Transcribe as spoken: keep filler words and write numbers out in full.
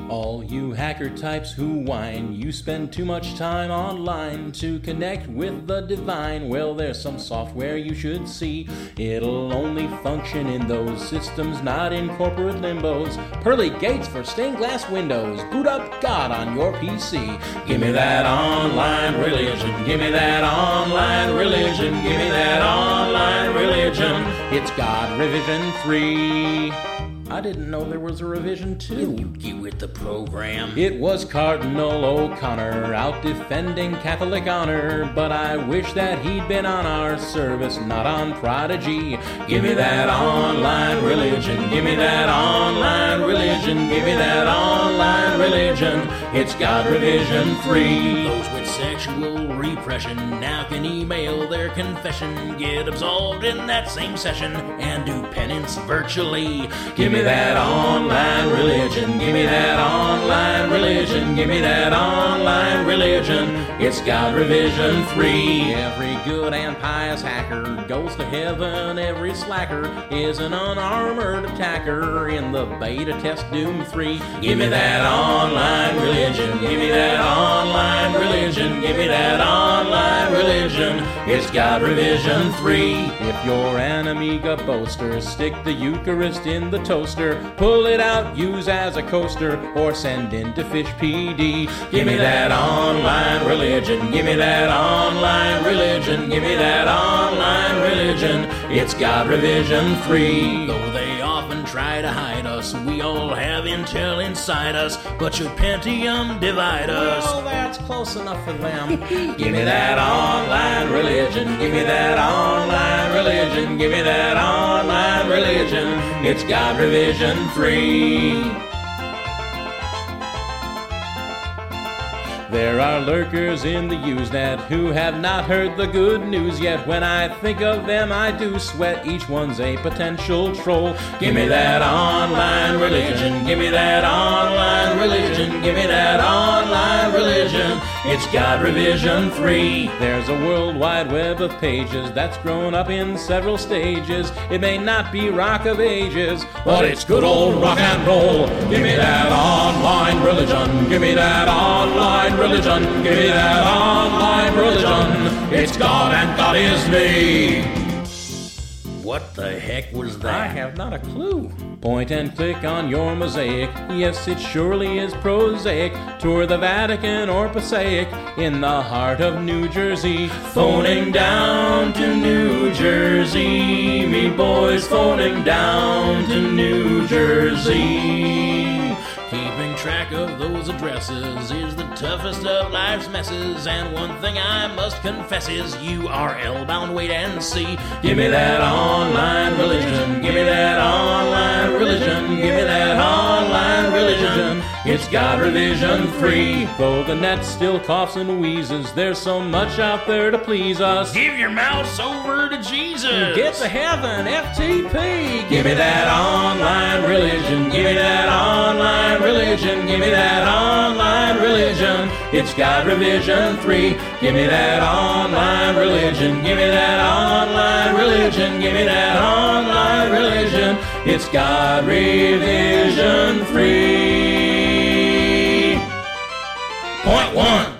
All you hacker types who whine, you spend too much time online to connect with the divine. Well, there's some software you should see. It'll only function in those systems, not in corporate limbos. Pearly gates for stained glass windows. Boot up God on your P C. Give me that online religion. Give me that online religion. Give me that online religion. It's God Revision three. I didn't know there was a revision two. You get with the program. It was Cardinal O'Connor out defending Catholic honor, but I wish that he'd been on our service, not on Prodigy. Give me that online religion. Give me that online religion. Give me that online religion. It's God Revision three. Those with sexual repression now can email their confession, get absolved in that same session, and do penance virtually. Give me that online religion. Give me that online religion. Give me that online religion. It's God Revision three. Every good and pious hacker goes to heaven. Every slacker is an unarmored attacker in the beta test Doom three. Give me that online religion. Give me that online religion. Give me that online religion. It's God Revision three. If your Amiga boaster, stick the Eucharist in the toaster, pull it out, use as a coaster, or send into Fish P D. Give me that online religion. Give me that online religion. Give me that online religion. It's God Revision three. Though they often try to hide us, we all have intel inside us, but should Pentium divide us? Well, that's close enough for them. Give me that online religion. Give me that online religion. Give me that online religion. It's God Revision three. There are lurkers in the Usenet who have not heard the good news yet. When I think of them, I do sweat. Each one's a potential troll. Give me that online religion. Give me that online religion. Give me that online religion. It's God Revision three. There's a world wide web of pages that's grown up in several stages. It may not be Rock of Ages, but it's good old rock and roll. Give me that online religion. Give me that online religion. Religion, give me that online religion. It's God and God is me. What the heck was that? I have not a clue. Point and click on your mosaic. Yes, it surely is prosaic. Tour the Vatican or Passaic in the heart of New Jersey. Phoning down to New Jersey. Me boys phoning down to New Jersey. Keeping track of those addresses is the toughest of life's messes, and one thing I must confess is U R L bound, wait and see. Give me that online religion. Give me that online religion. Give me that online religion. It's God Revision three. Though the net still coughs and wheezes, there's so much out there to please us. Give your mouse over to Jesus. Get to heaven, F T P. Give me that online religion. Give me that online religion. Give me that online religion. It's God Revision three. Give me that online religion. Give me that online religion. Give me that online religion. It's God Revision three. Point one.